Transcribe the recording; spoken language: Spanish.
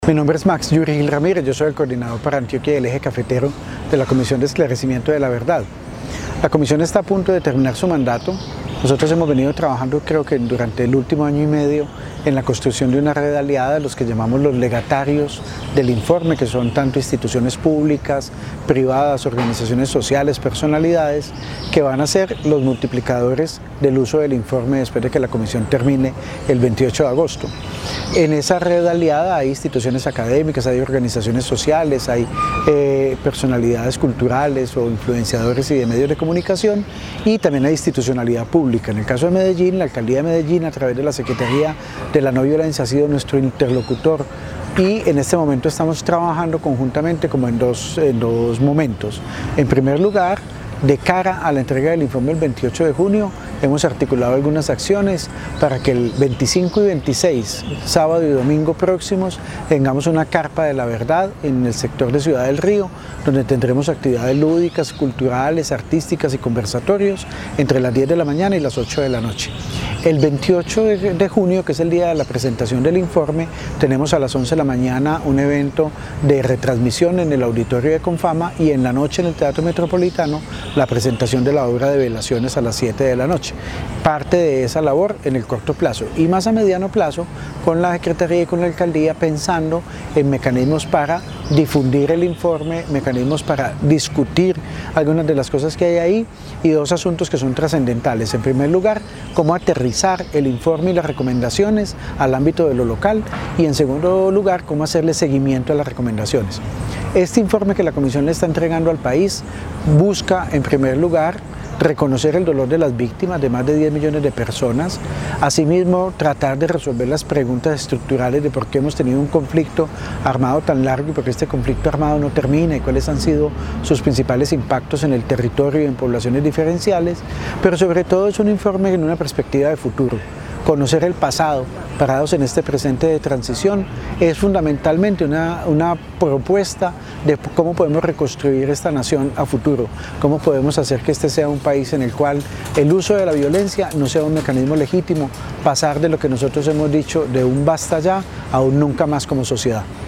Mi nombre es Max Yuri Gil Ramírez, yo soy el coordinador para Antioquia y el eje cafetero de la Comisión de Esclarecimiento de la Verdad. La comisión está a punto de terminar su mandato. Nosotros hemos venido trabajando, creo que durante el último año y medio, en la construcción de una red aliada, los que llamamos los legatarios del informe, que son tanto instituciones públicas, privadas, organizaciones sociales, personalidades, que van a ser los multiplicadores del uso del informe después de que la comisión termine el 28 de agosto. En esa red aliada hay instituciones académicas, hay organizaciones sociales, hay personalidades culturales o influenciadores y de medios de comunicación, y también hay institucionalidad pública. En el caso de Medellín, la Alcaldía de Medellín, a través de la Secretaría de la No Violencia, ha sido nuestro interlocutor, y en este momento estamos trabajando conjuntamente como en dos momentos. En primer lugar, de cara a la entrega del informe el 28 de junio, hemos articulado algunas acciones para que el 25 y 26, sábado y domingo próximos, tengamos una carpa de la verdad en el sector de Ciudad del Río, donde tendremos actividades lúdicas, culturales, artísticas y conversatorios entre las 10 de la mañana y las 8 de la noche. El 28 de junio, que es el día de la presentación del informe, tenemos a las 11 de la mañana un evento de retransmisión en el auditorio de Confama, y en la noche en el Teatro Metropolitano la presentación de la obra de Velaciones a las 7 de la noche. Parte de esa labor en el corto plazo, y más a mediano plazo con la Secretaría y con la Alcaldía, pensando en mecanismos para difundir el informe, mecanismos para discutir algunas de las cosas que hay ahí, y dos asuntos que son trascendentales. En primer lugar, cómo aterrizar el informe y las recomendaciones al ámbito de lo local, y en segundo lugar, cómo hacerle seguimiento a las recomendaciones. Este informe que la Comisión le está entregando al país busca, en primer lugar, reconocer el dolor de las víctimas, de más de 10 millones de personas, asimismo tratar de resolver las preguntas estructurales de por qué hemos tenido un conflicto armado tan largo y por qué este conflicto armado no termina, y cuáles han sido sus principales impactos en el territorio y en poblaciones diferenciales, pero sobre todo es un informe en una perspectiva de futuro. Conocer el pasado, parados en este presente de transición, es fundamentalmente una propuesta de cómo podemos reconstruir esta nación a futuro, cómo podemos hacer que este sea un país en el cual el uso de la violencia no sea un mecanismo legítimo, pasar de lo que nosotros hemos dicho de un basta ya a un nunca más como sociedad.